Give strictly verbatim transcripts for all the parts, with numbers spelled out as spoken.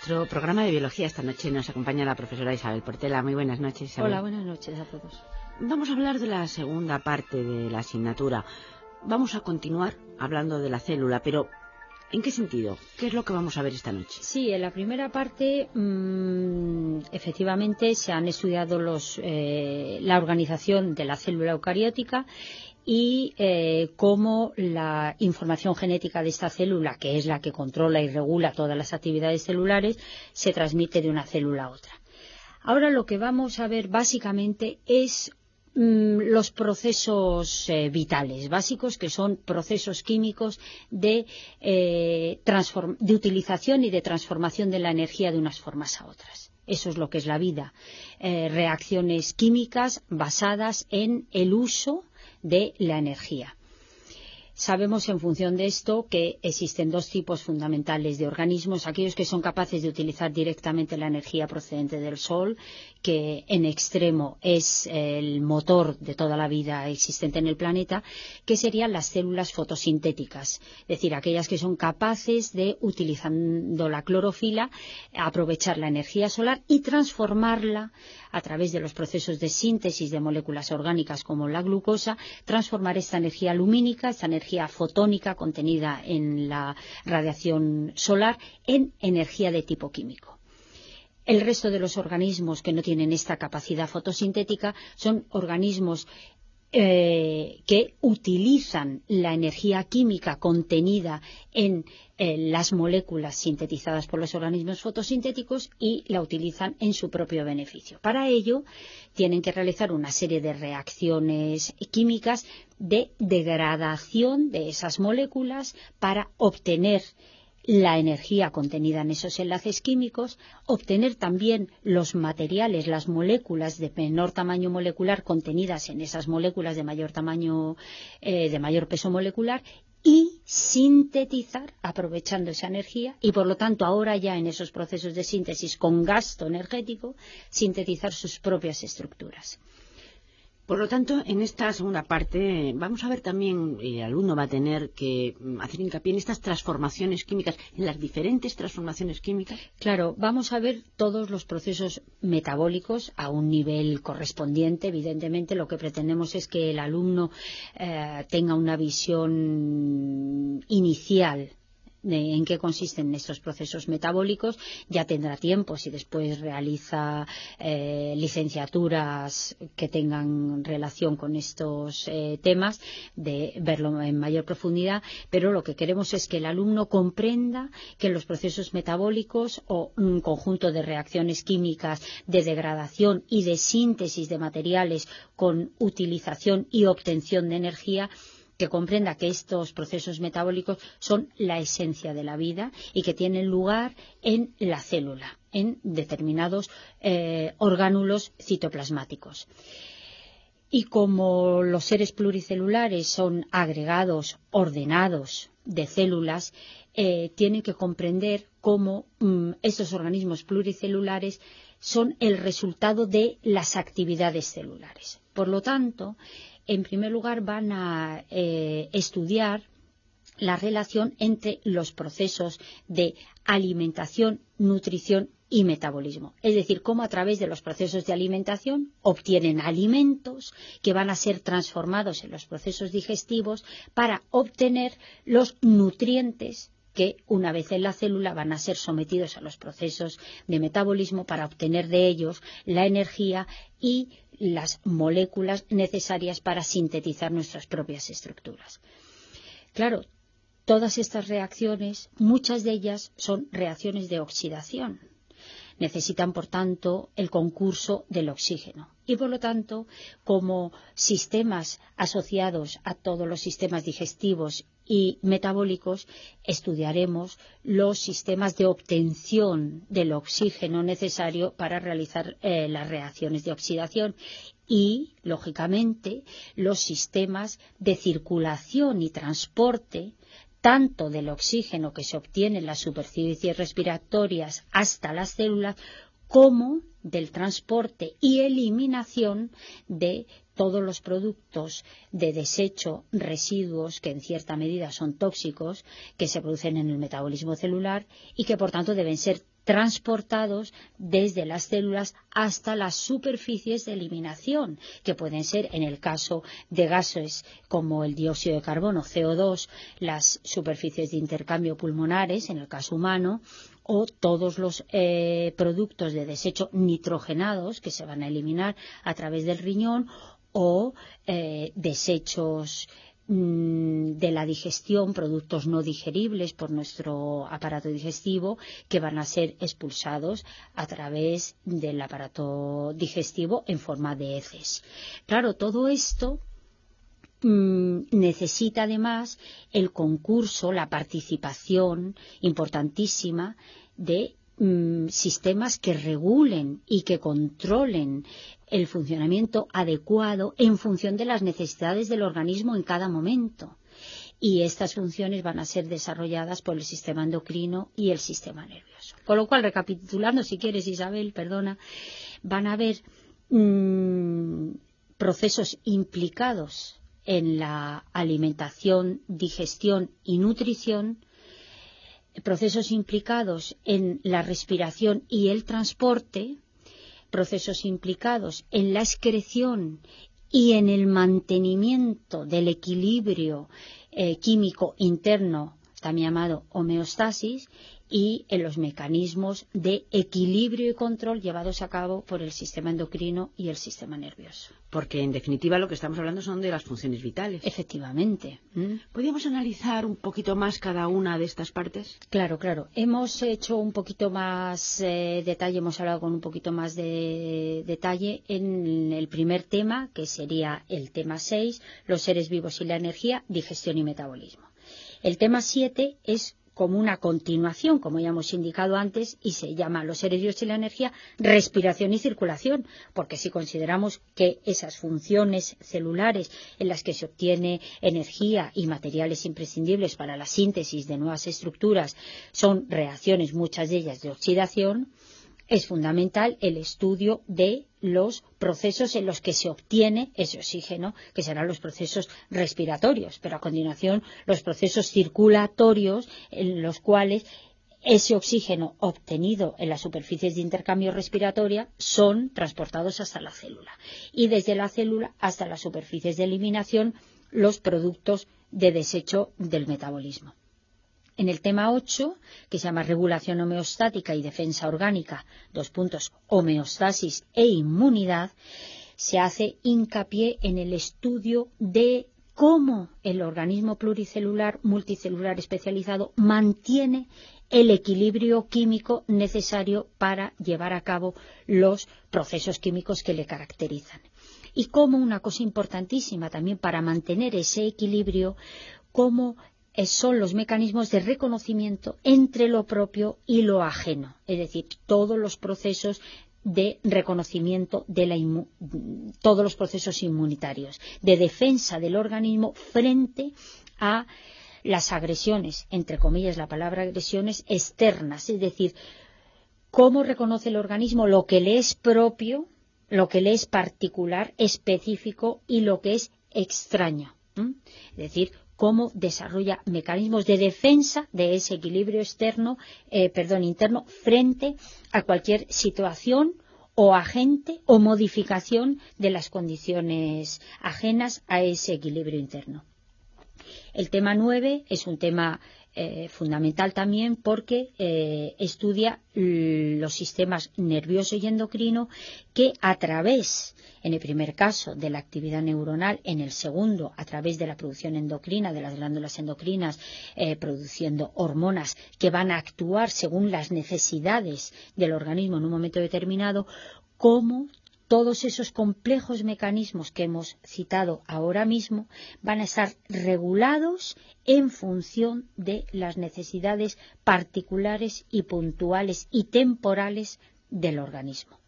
nuestro programa de biología esta noche nos acompaña la profesora Isabel Portela. Muy buenas noches, Isabel. Hola, buenas noches a todos. Vamos a hablar de la segunda parte de la asignatura. Vamos a continuar hablando de la célula, pero ¿en qué sentido? ¿Qué es lo que vamos a ver esta noche? Sí, en la primera parte mmm, efectivamente se han estudiado los, eh, la organización de la célula eucariótica y eh, cómo la información genética de esta célula, que es la que controla y regula todas las actividades celulares, se transmite de una célula a otra. Ahora lo que vamos a ver básicamente es mmm, los procesos eh, vitales básicos, que son procesos químicos de, eh, transform- de utilización y de transformación de la energía de unas formas a otras. Eso es lo que es la vida. Eh, reacciones químicas basadas en el uso de la energía. Sabemos en función de esto que existen dos tipos fundamentales de organismos, aquellos que son capaces de utilizar directamente la energía procedente del Sol, que en extremo es el motor de toda la vida existente en el planeta, que serían las células fotosintéticas, es decir, aquellas que son capaces de, utilizando la clorofila, aprovechar la energía solar y transformarla a través de los procesos de síntesis de moléculas orgánicas como la glucosa, transformar esta energía lumínica, esta energía fotónica contenida en la radiación solar, en energía de tipo químico. El resto de los organismos que no tienen esta capacidad fotosintética son organismos eh, que utilizan la energía química contenida en eh, las moléculas sintetizadas por los organismos fotosintéticos y la utilizan en su propio beneficio. Para ello tienen que realizar una serie de reacciones químicas de degradación de esas moléculas para obtener la energía contenida en esos enlaces químicos, obtener también los materiales, las moléculas de menor tamaño molecular contenidas en esas moléculas de mayor tamaño, eh, de mayor peso molecular, y sintetizar aprovechando esa energía y por lo tanto ahora ya en esos procesos de síntesis con gasto energético sintetizar sus propias estructuras. Por lo tanto, en esta segunda parte vamos a ver también, el alumno va a tener que hacer hincapié en estas transformaciones químicas, en las diferentes transformaciones químicas. Claro, vamos a ver todos los procesos metabólicos a un nivel correspondiente. Evidentemente, lo que pretendemos es que el alumno eh, tenga una visión inicial de en qué consisten estos procesos metabólicos. Ya tendrá tiempo, si después realiza eh, licenciaturas que tengan relación con estos eh, temas, de verlo en mayor profundidad, pero lo que queremos es que el alumno comprenda que los procesos metabólicos o un conjunto de reacciones químicas de degradación y de síntesis de materiales con utilización y obtención de energía, que comprenda que estos procesos metabólicos son la esencia de la vida y que tienen lugar en la célula, en determinados eh, orgánulos citoplasmáticos. Y como los seres pluricelulares son agregados ordenados de células, eh, tienen que comprender cómo mm, estos organismos pluricelulares son el resultado de las actividades celulares. Por lo tanto, en primer lugar van a eh, estudiar la relación entre los procesos de alimentación, nutrición y metabolismo. Es decir, cómo a través de los procesos de alimentación obtienen alimentos que van a ser transformados en los procesos digestivos para obtener los nutrientes que una vez en la célula van a ser sometidos a los procesos de metabolismo para obtener de ellos la energía y las moléculas necesarias para sintetizar nuestras propias estructuras. Claro, todas estas reacciones, muchas de ellas son reacciones de oxidación. Necesitan, por tanto, el concurso del oxígeno. Y, por lo tanto, como sistemas asociados a todos los sistemas digestivos y metabólicos, estudiaremos los sistemas de obtención del oxígeno necesario para realizar eh, las reacciones de oxidación y, lógicamente, los sistemas de circulación y transporte tanto del oxígeno que se obtiene en las superficies respiratorias hasta las células, como del transporte y eliminación de todos los productos de desecho, residuos que en cierta medida son tóxicos, que se producen en el metabolismo celular y que por tanto deben ser transportados desde las células hasta las superficies de eliminación, que pueden ser, en el caso de gases como el dióxido de carbono, C O dos, las superficies de intercambio pulmonares, en el caso humano, o todos los eh, productos de desecho nitrogenados que se van a eliminar a través del riñón, o eh, desechos de la digestión, productos no digeribles por nuestro aparato digestivo, que van a ser expulsados a través del aparato digestivo en forma de heces. Claro, todo esto mmm, necesita además el concurso, la participación importantísima de mmm, sistemas que regulen y que controlen el funcionamiento adecuado en función de las necesidades del organismo en cada momento. Y estas funciones van a ser desarrolladas por el sistema endocrino y el sistema nervioso. Con lo cual, recapitulando, si quieres, Isabel, perdona, van a haber mmm, procesos implicados en la alimentación, digestión y nutrición, procesos implicados en la respiración y el transporte, procesos implicados en la excreción y en el mantenimiento del equilibrio eh, químico interno, también llamado homeostasis, y en los mecanismos de equilibrio y control llevados a cabo por el sistema endocrino y el sistema nervioso. Porque, en definitiva, lo que estamos hablando son de las funciones vitales. Efectivamente. ¿Mm? ¿Podríamos analizar un poquito más cada una de estas partes? Claro, claro. Hemos hecho un poquito más eh, detalle, hemos hablado con un poquito más de detalle en el primer tema, que sería el tema seis, los seres vivos y la energía, digestión y metabolismo. El tema siete es como una continuación, como ya hemos indicado antes, y se llama los seres vivos y la energía, respiración y circulación, porque si consideramos que esas funciones celulares en las que se obtiene energía y materiales imprescindibles para la síntesis de nuevas estructuras son reacciones, muchas de ellas de oxidación, es fundamental el estudio de los procesos en los que se obtiene ese oxígeno, que serán los procesos respiratorios, pero a continuación los procesos circulatorios en los cuales ese oxígeno obtenido en las superficies de intercambio respiratoria son transportados hasta la célula y desde la célula hasta las superficies de eliminación los productos de desecho del metabolismo. En el tema ocho, que se llama regulación homeostática y defensa orgánica, dos puntos, homeostasis e inmunidad, se hace hincapié en el estudio de cómo el organismo pluricelular, multicelular especializado, mantiene el equilibrio químico necesario para llevar a cabo los procesos químicos que le caracterizan. Y como una cosa importantísima también para mantener ese equilibrio, como son los mecanismos de reconocimiento entre lo propio y lo ajeno, es decir, todos los procesos de reconocimiento de la inmu- todos los procesos inmunitarios, de defensa del organismo frente a las agresiones, entre comillas la palabra agresiones externas, es decir, cómo reconoce el organismo lo que le es propio, lo que le es particular, específico y lo que es extraño, ¿eh? Es decir, cómo desarrolla mecanismos de defensa de ese equilibrio externo, eh, perdón, interno, frente a cualquier situación o agente o modificación de las condiciones ajenas a ese equilibrio interno. El tema nueve es un tema eh, fundamental también porque eh, estudia los sistemas nervioso y endocrino que a través, en el primer caso, de la actividad neuronal, en el segundo, a través de la producción endocrina, de las glándulas endocrinas, eh, produciendo hormonas que van a actuar según las necesidades del organismo en un momento determinado, cómo todos esos complejos mecanismos que hemos citado ahora mismo van a estar regulados en función de las necesidades particulares y puntuales y temporales del organismo.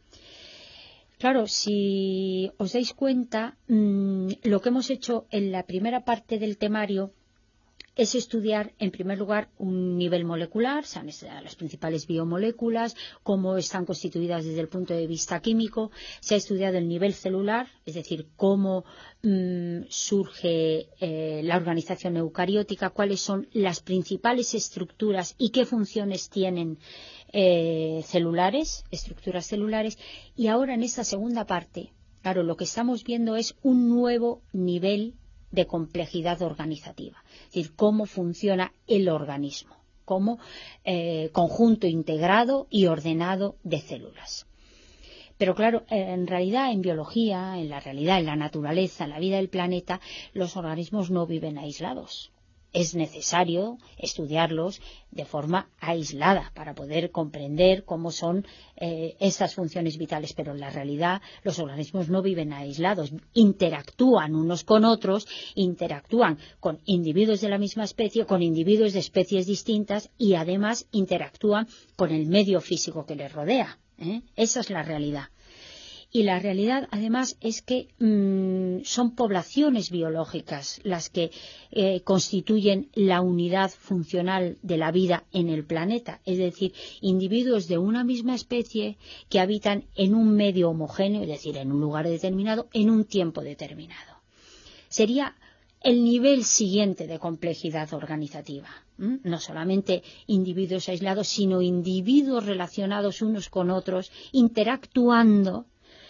Claro, si os dais cuenta, mmm, lo que hemos hecho en la primera parte del temario es estudiar, en primer lugar, un nivel molecular, son las principales biomoléculas, cómo están constituidas desde el punto de vista químico. Se ha estudiado el nivel celular, es decir, cómo mmm, surge eh, la organización eucariótica, cuáles son las principales estructuras y qué funciones tienen eh, celulares, estructuras celulares, y ahora en esta segunda parte, claro, lo que estamos viendo es un nuevo nivel de complejidad organizativa, es decir, cómo funciona el organismo como eh, conjunto integrado y ordenado de células. Pero claro, en realidad, en biología, en la realidad, en la naturaleza, en la vida del planeta, los organismos no viven aislados. Es necesario estudiarlos de forma aislada para poder comprender cómo son eh, estas funciones vitales, pero en la realidad los organismos no viven aislados, interactúan unos con otros, interactúan con individuos de la misma especie, con individuos de especies distintas y además interactúan con el medio físico que les rodea, ¿eh? Esa es la realidad. Y la realidad, además, es que mmm, son poblaciones biológicas las que eh, constituyen la unidad funcional de la vida en el planeta. Es decir, individuos de una misma especie que habitan en un medio homogéneo, es decir, en un lugar determinado, en un tiempo determinado. Sería el nivel siguiente de complejidad organizativa. ¿Mm? No solamente individuos aislados, sino individuos relacionados unos con otros, interactuando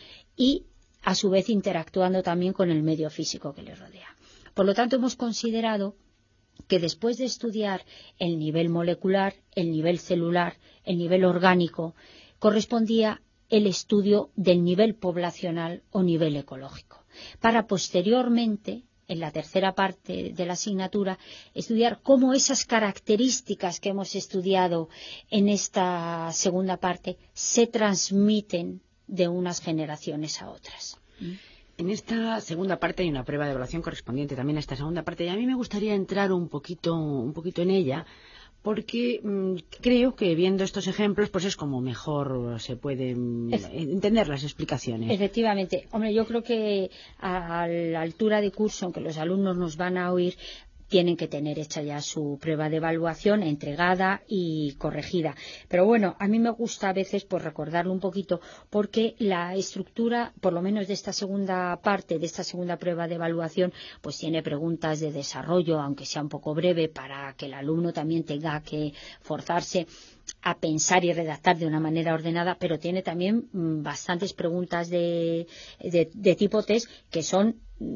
y a su vez interactuando también con el medio físico que les rodea. Por lo tanto, hemos considerado que después de estudiar el nivel molecular, el nivel celular, el nivel orgánico, correspondía el estudio del nivel poblacional o nivel ecológico, para posteriormente, en la tercera parte de la asignatura, estudiar cómo esas características que hemos estudiado en esta segunda parte se transmiten de unas generaciones a otras. En esta segunda parte hay una prueba de evaluación correspondiente también a esta segunda parte, y a mí me gustaría entrar un poquito, un poquito en ella, porque mmm, creo que viendo estos ejemplos pues es como mejor se pueden es, entender las explicaciones. Efectivamente. Hombre, yo creo que a, a la altura de curso, aunque los alumnos nos van a oír, tienen que tener hecha ya su prueba de evaluación entregada y corregida. Pero bueno, a mí me gusta a veces pues recordarlo un poquito, porque la estructura, por lo menos de esta segunda parte, de esta segunda prueba de evaluación, pues tiene preguntas de desarrollo, aunque sea un poco breve, para que el alumno también tenga que forzarse a pensar y redactar de una manera ordenada, pero tiene también mmm, bastantes preguntas de, de, de tipo test que son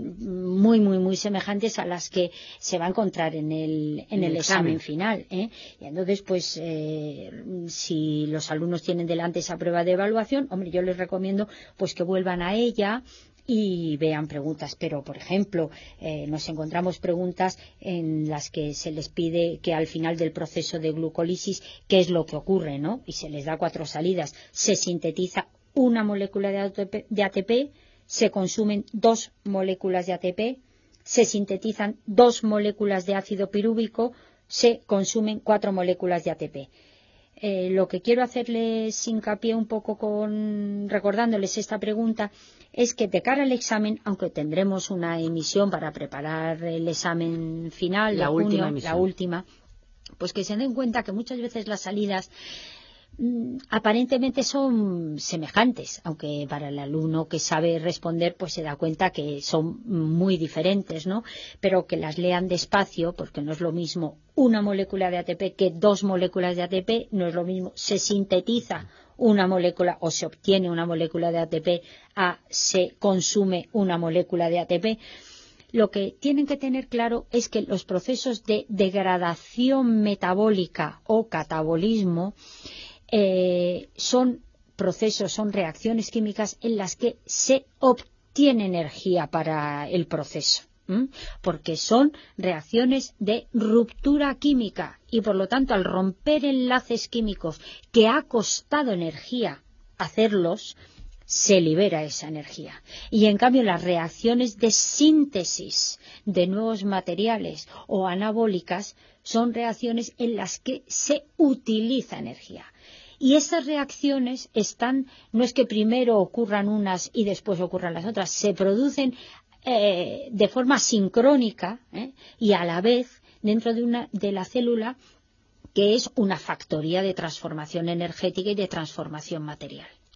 muy, muy, muy semejantes a las que se va a encontrar en el, en el, el examen. examen final, ¿eh? Y entonces, pues, eh, si los alumnos tienen delante esa prueba de evaluación, hombre, yo les recomiendo pues que vuelvan a ella y vean preguntas, pero por ejemplo eh, nos encontramos preguntas en las que se les pide que al final del proceso de glucólisis, ¿qué es lo que ocurre?, ¿no? Y se les da cuatro salidas. Se sintetiza una molécula de A T P, de A T P, se consumen dos moléculas de A T P, se sintetizan dos moléculas de ácido pirúvico, se consumen cuatro moléculas de A T P. Eh, lo que quiero hacerles hincapié un poco con recordándoles esta pregunta es que de cara al examen, aunque tendremos una emisión para preparar el examen final, la de última junio, emisión. la última, pues que se den cuenta que muchas veces las salidas aparentemente son semejantes, aunque para el alumno que sabe responder pues se da cuenta que son muy diferentes, ¿no? Pero que las lean despacio, porque no es lo mismo una molécula de A T P que dos moléculas de A T P, no es lo mismo se sintetiza una molécula o se obtiene una molécula de A T P a se consume una molécula de A T P. Lo que tienen que tener claro es que los procesos de degradación metabólica o catabolismo Eh, son procesos, son reacciones químicas en las que se obtiene energía para el proceso, ¿m? Porque son reacciones de ruptura química y por lo tanto al romper enlaces químicos que ha costado energía hacerlos, se libera esa energía. Y en cambio las reacciones de síntesis de nuevos materiales o anabólicas son reacciones en las que se utiliza energía. Y esas reacciones están, no es que primero ocurran unas y después ocurran las otras, se producen eh, de forma sincrónica ¿eh? y a la vez dentro de, una, de la célula, que es una factoría de transformación energética y de transformación material.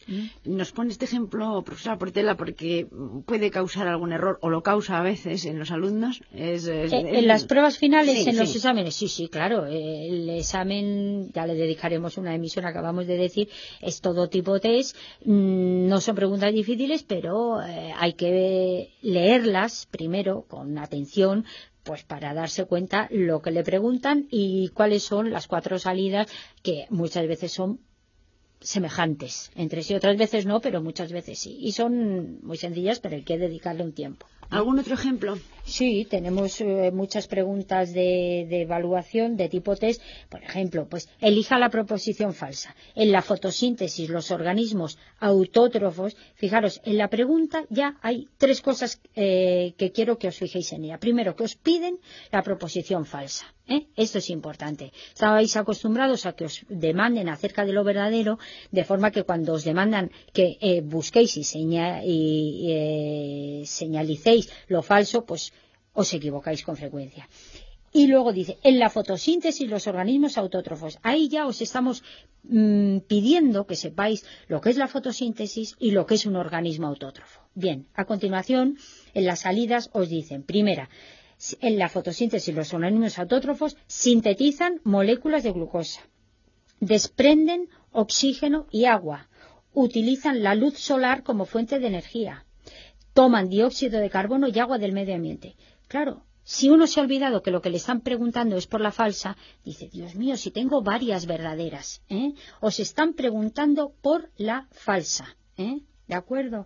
¿Mm? Nos pone este ejemplo, profesora Portela, porque puede causar algún error, o lo causa a veces en los alumnos. Es, es, en, es... en las pruebas finales, sí, en sí. los exámenes, sí, sí, claro. El examen, ya le dedicaremos una emisión, acabamos de decir, es todo tipo test. No son preguntas difíciles, pero eh, hay que leerlas primero con atención, pues para darse cuenta lo que le preguntan y cuáles son las cuatro salidas, que muchas veces son semejantes entre sí, otras veces no, pero muchas veces sí, y son muy sencillas, pero hay que dedicarle un tiempo. ¿Algún otro ejemplo? Sí, tenemos eh, muchas preguntas de, de evaluación de tipo test. Por ejemplo, pues elija la proposición falsa. En la fotosíntesis, los organismos autótrofos, fijaros, en la pregunta ya hay tres cosas eh, que quiero que os fijéis en ella. Primero, que os piden la proposición falsa. ¿Eh? Esto es importante. Estabais acostumbrados a que os demanden acerca de lo verdadero, de forma que cuando os demandan que eh, busquéis y, seña y eh, señalicéis lo falso, pues os equivocáis con frecuencia. Y luego dice, en la fotosíntesis los organismos autótrofos. Ahí ya os estamos mmm, pidiendo que sepáis lo que es la fotosíntesis y lo que es un organismo autótrofo. Bien, a continuación, en las salidas os dicen, primera, en la fotosíntesis los organismos autótrofos sintetizan moléculas de glucosa, desprenden oxígeno y agua, utilizan la luz solar como fuente de energía, toman dióxido de carbono y agua del medio ambiente. Claro, si uno se ha olvidado que lo que le están preguntando es por la falsa, dice, Dios mío, si tengo varias verdaderas, ¿eh? Os están preguntando por la falsa, ¿eh? ¿De acuerdo?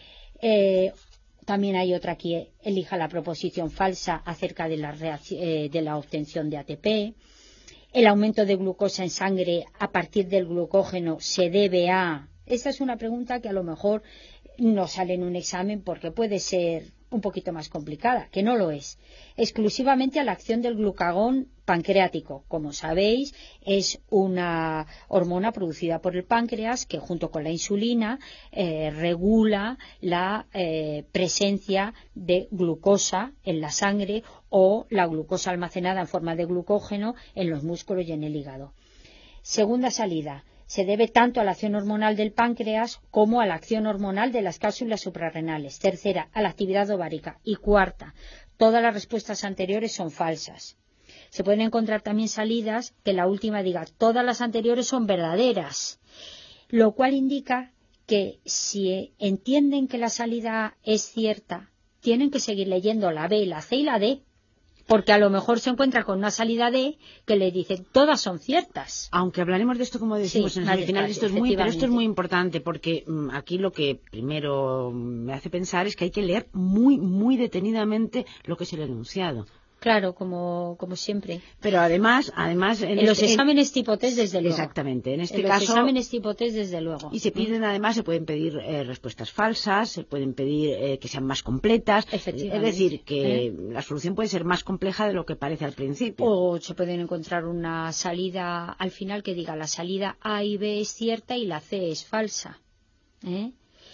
Eh, También hay otra aquí, elija la proposición falsa acerca de la, eh, de la obtención de A T P. El aumento de glucosa en sangre a partir del glucógeno se debe a... Esta es una pregunta que a lo mejor no sale en un examen porque puede ser un poquito más complicada, que no lo es. Exclusivamente a la acción del glucagón pancreático. Como sabéis, es una hormona producida por el páncreas que junto con la insulina eh, regula la eh, presencia de glucosa en la sangre o la glucosa almacenada en forma de glucógeno en los músculos y en el hígado. Segunda salida. Se debe tanto a la acción hormonal del páncreas como a la acción hormonal de las cápsulas suprarrenales. Tercera, a la actividad ovárica. Y cuarta, todas las respuestas anteriores son falsas. Se pueden encontrar también salidas que la última diga todas las anteriores son verdaderas, lo cual indica que si entienden que la salida es cierta, tienen que seguir leyendo la B, la C y la D, porque a lo mejor se encuentra con una salida D que le dicen todas son ciertas. Aunque hablaremos de esto, como decimos, sí, en el final, esto es muy, pero esto es muy importante, porque mmm, aquí lo que primero me hace pensar es que hay que leer muy, muy detenidamente lo que es el enunciado. Claro, como, como siempre. Pero además, además en, en los este, exámenes tipo test, desde luego. Exactamente. En este en caso. Los exámenes tipo test, desde luego. Y se piden, además, se pueden pedir eh, respuestas falsas, se pueden pedir eh, que sean más completas. Es decir, que ¿Eh? la solución puede ser más compleja de lo que parece al principio. O se pueden encontrar una salida al final que diga la salida A y B es cierta y la C es falsa. ¿Eh?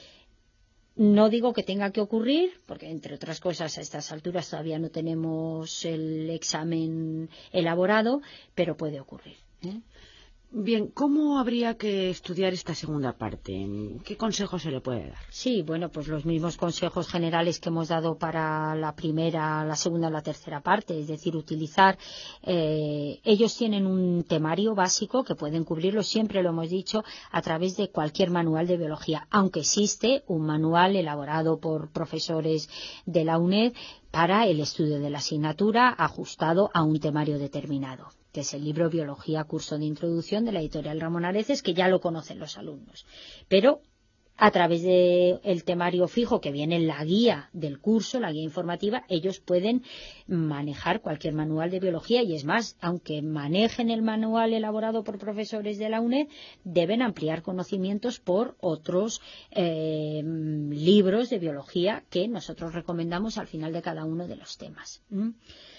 No digo que tenga que ocurrir, porque entre otras cosas a estas alturas todavía no tenemos el examen elaborado, pero puede ocurrir, ¿eh? Bien, ¿cómo habría que estudiar esta segunda parte? ¿Qué consejos se le puede dar? Sí, bueno, pues los mismos consejos generales que hemos dado para la primera, la segunda o la tercera parte, es decir, utilizar, eh, ellos tienen un temario básico que pueden cubrirlo, siempre lo hemos dicho, a través de cualquier manual de biología, aunque existe un manual elaborado por profesores de la UNED para el estudio de la asignatura ajustado a un temario determinado, que es el libro Biología, curso de introducción de la editorial Ramón Areces, que ya lo conocen los alumnos. Pero a través del temario fijo que viene en la guía del curso, la guía informativa, ellos pueden manejar cualquier manual de biología y es más, aunque manejen el manual elaborado por profesores de la UNED, deben ampliar conocimientos por otros eh, libros de biología que nosotros recomendamos al final de cada uno de los temas. ¿Mm?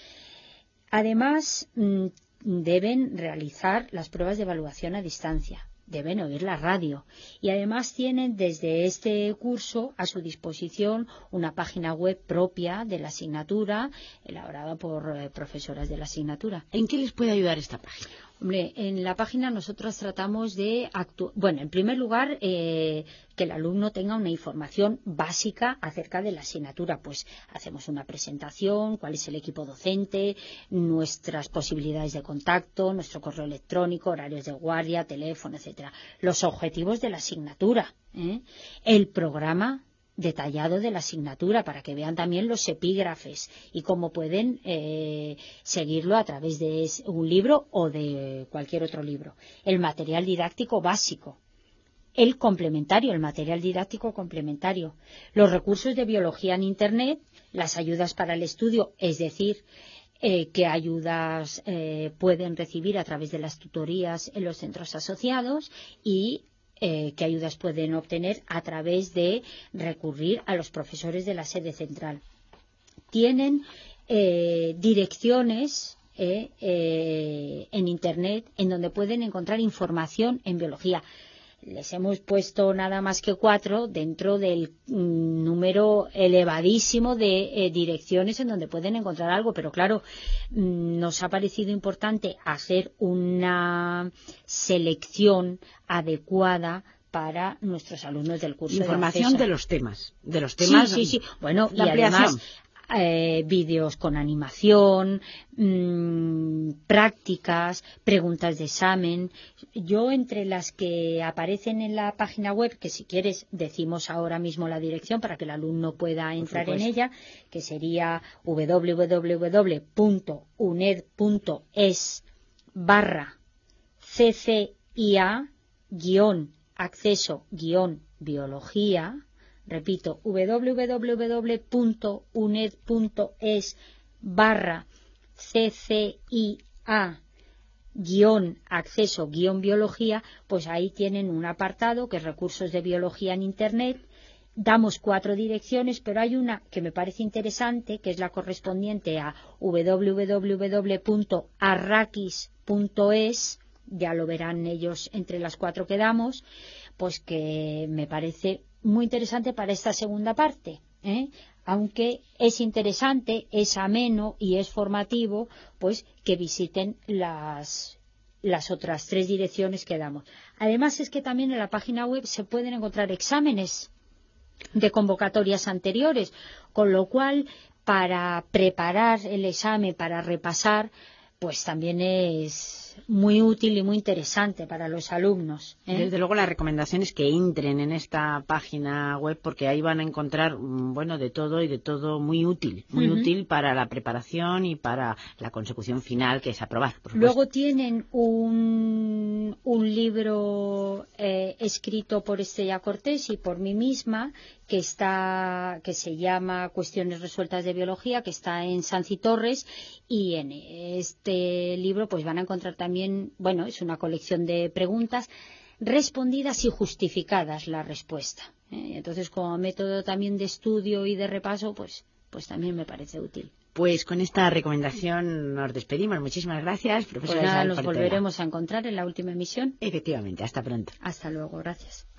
Además, deben realizar las pruebas de evaluación a distancia, deben oír la radio y además tienen desde este curso a su disposición una página web propia de la asignatura elaborada por eh, profesoras de la asignatura. ¿En qué les puede ayudar esta página? Hombre, en la página nosotros tratamos de actuar. Bueno, en primer lugar, eh, que el alumno tenga una información básica acerca de la asignatura. Pues hacemos una presentación, cuál es el equipo docente, nuestras posibilidades de contacto, nuestro correo electrónico, horarios de guardia, teléfono, etcétera. Los objetivos de la asignatura, ¿eh? El programa detallado de la asignatura para que vean también los epígrafes y cómo pueden eh, seguirlo a través de un libro o de cualquier otro libro. El material didáctico básico, el complementario, el material didáctico complementario, los recursos de biología en Internet, las ayudas para el estudio, es decir, eh, qué ayudas eh, pueden recibir a través de las tutorías en los centros asociados y Eh, qué ayudas pueden obtener a través de recurrir a los profesores de la sede central. Tienen eh, direcciones eh, eh, en Internet en donde pueden encontrar información en biología. Les hemos puesto nada más que cuatro dentro del mm, número elevadísimo de eh, direcciones en donde pueden encontrar algo, pero claro, mm, nos ha parecido importante hacer una selección adecuada para nuestros alumnos del curso información de, de los temas, de los temas. Sí, sí, sí. Bueno, la y ampliación. Además Eh, vídeos con animación, mmm, prácticas, preguntas de examen. Yo, entre las que aparecen en la página web, que si quieres decimos ahora mismo la dirección para que el alumno pueda entrar en ella, que sería w w w punto uned punto es barra ccia guión acceso guión biología. Repito, w w w punto uned punto es barra ccia guión acceso guión biología, pues ahí tienen un apartado que es recursos de biología en Internet. Damos cuatro direcciones, pero hay una que me parece interesante, que es la correspondiente a w w w punto arrakis punto es, ya lo verán ellos entre las cuatro que damos, pues que me parece muy interesante para esta segunda parte, ¿eh? Aunque es interesante, es ameno y es formativo, pues que visiten las, las otras tres direcciones que damos. Además es que también en la página web se pueden encontrar exámenes de convocatorias anteriores, con lo cual para preparar el examen, para repasar, pues también es muy útil y muy interesante para los alumnos, ¿eh? Desde luego la recomendación es que entren en esta página web porque ahí van a encontrar, bueno, de todo y de todo muy útil, muy uh-huh. útil para la preparación y para la consecución final, que es aprobar, por supuesto. Luego tienen un, un libro eh, escrito por Estrella Cortés y por mí misma, que está que se llama Cuestiones resueltas de biología, que está en Sanz y Torres, y en este libro pues van a encontrar también, bueno, es una colección de preguntas respondidas y justificadas la respuesta, ¿eh? Entonces, como método también de estudio y de repaso, pues pues también me parece útil. Pues con esta recomendación nos despedimos. Muchísimas gracias, profesora. Pues nada, Isabel nos Partera. volveremos a encontrar en la última emisión. Efectivamente, hasta pronto. Hasta luego, gracias.